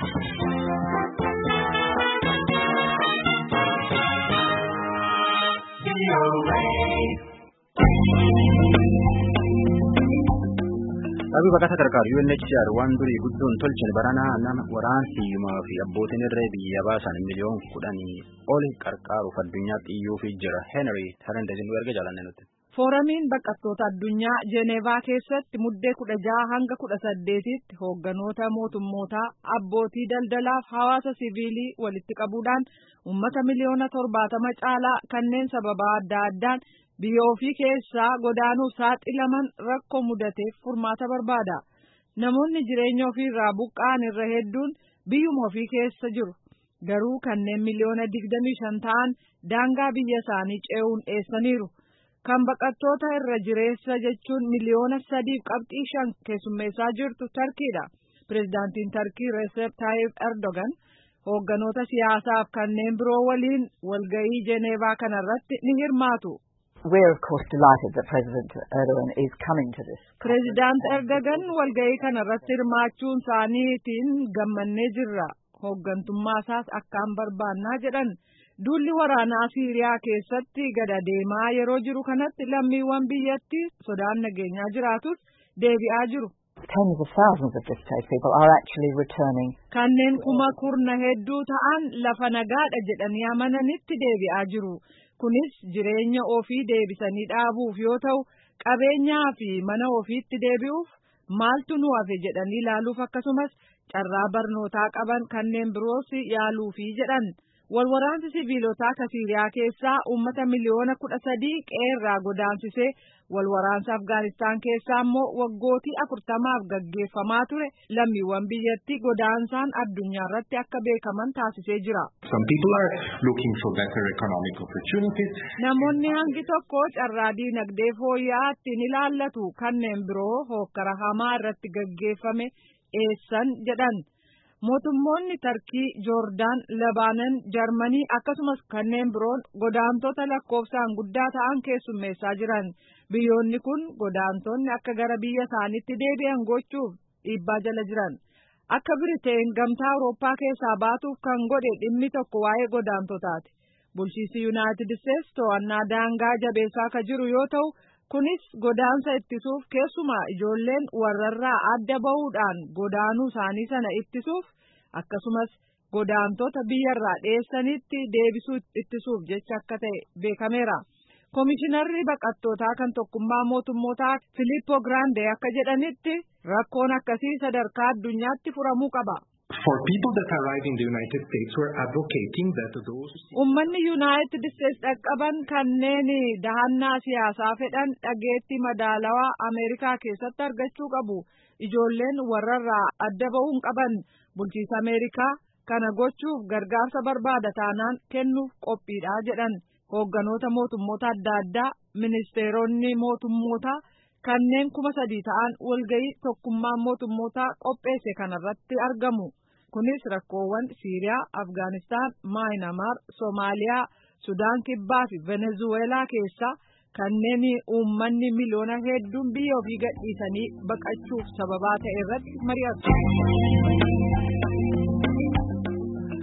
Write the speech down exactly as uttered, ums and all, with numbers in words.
Abi bakka sadarkaa U N H C R waan durii guddoon tolchin baranaa nama waraansi yumaa fi abbootiin irree biyya baasan miliyoon kudhanii oli qarqaaruuf addunyaatti iyyuu fi jira. Henry Tarandazin erga jaalanne nuti. Fooramiin baqattoota addunyaa Jeenevaa keessatti muddee kudha jaha hanga kudha saddeetitti hoogganoota mootummootaa, abbootii daldalaaf hawaasa siviilii walitti qabuudhaan uummata miliyoona torbaatama caalaa kanneen sababa adda addaan biyya ofii keessaa godaanuuf saaxilaman rakkoo mudateef furmaata barbaada. Namoonni jireenya ofii irraa buqqa'an irra hedduun biyyuma ofii keessa jiru. Garuu kanneen miliyoona digdamii shan ta'an daangaa biyya isaanii ce'uun dheessaniiru. Kan baqattoota irra jireessa jechuun miliyoona sadiif qabxii shan keessummeessaa jirtu Tarkiidha. Pireezidaantiin Tarkii Recep Tayyip Erdogan hoogganoota siyaasaaf kanneen biroo waliin walgahii Jeenevaa kanarratti ni hirmaatu. We're of course delighted that President Erdogan is coming to this. President Erdogan walgahii kanarratti hirmaachuun isaaniitiin gammannee jirra. Hooggantummaa isaas akkaan barbaannaa jedhan. Duulli waraanaa Siiriyaa keessatti gada deemaa yeroo jiru kanatti lammiiwwan biyyattii sodaan nageenyaa jiraatus deebi'aa jiru. Tens of thousands of displaced people are actually returning. Kanneen kuma kurna hedduu ta'an lafa nagaadha jedhanii amananitti deebi'aa jiru. Kunis jireenya ofii deebisanii dhaabuuf yoo ta'u, qabeenyaa fi mana ofiitti deebi'uuf maaltu nu hafe jedhanii ilaaluuf akkasumas carraa barnootaa qaban kanneen biroos yaaluufi jedhan. Walwaraansi siviilotaa ka Siiriyaa keessaa uummata miliyoona kudha sadii qeerraa godaansisee walwaraansa Afgaanistaan keessaa immoo waggootii afurtamaaf gaggeeffamaa ture lammiiwwan biyyattii godaansaan addunyaa irratti akka beekaman taasisee jira. Some people are looking for better economic opportunities. Namoonni hangi tokko carraa diinagdee fooyya'aa ittiin ilaallatu kanneen biroo hokkara hamaa irratti gaggeeffame eessan jedhan. Mootummoonni Tarkii, Joordaan, Labaanan, Jarmanii akkasumas kanneen biroon godaantota lakkoofsaan guddaa ta'an keessummeessaa jiran. Biyyoonni kun godaantonni akka gara biyya isaaniitti deebi'an gochuuf dhiibbaa jala jiran. Akka Biriteen gamtaa Awurooppaa keessaa baatuuf kan godhe dhimmi tokko waa'ee godaantotaati. Bulchiinsi Yuunaayitid Isteetsi to'annaa daangaa jabeessaa ka jiru yoo ta'u, kunis godaansa ittisuuf keessumaa ijoolleen warrarraa adda ba'uudhaan godaanuu isaanii sana ittisuuf akkasumas godaantota biyyarraa dheessanitti deebisuu ittisuuf jecha akka ta'e beekameera. Komishinarri baqattootaa kan tokkummaa mootummootaa Filippo Grande akka jedhanitti rakkoon akkasii sadarkaa addunyaatti furamuu qaba. For people that arrive in the United States, we're advocating that those... Uummanni United States dhaqqaban kanneen dahannaa siyaasaa fedhan dhageettii madaalawaa Ameerikaa keessatti argachuu qabu. Ijoolleen warrarraa adda ba'uun qaban bulchiinsa Ameerikaa kana gochuuf gargaarsa barbaada taanaan kennuuf qophiidha jedhan. Hoogganoota mootummoota adda addaa, ministeeronni mootummootaa kanneen kuma sadii ta'an walgahii tokkummaa mootummootaa qopheesse kanarratti argamu. Kunis rakkoowwan Siiriyaa, Afgaanistaan, Maayinamaar, Soomaaliyaa, Sudaan Kibbaa fi Venezuweelaa keessaa kanneen uummanni miliyoona hedduun biyya ofii gadhiisanii baqachuuf sababaa ta'e irratti mari'atu.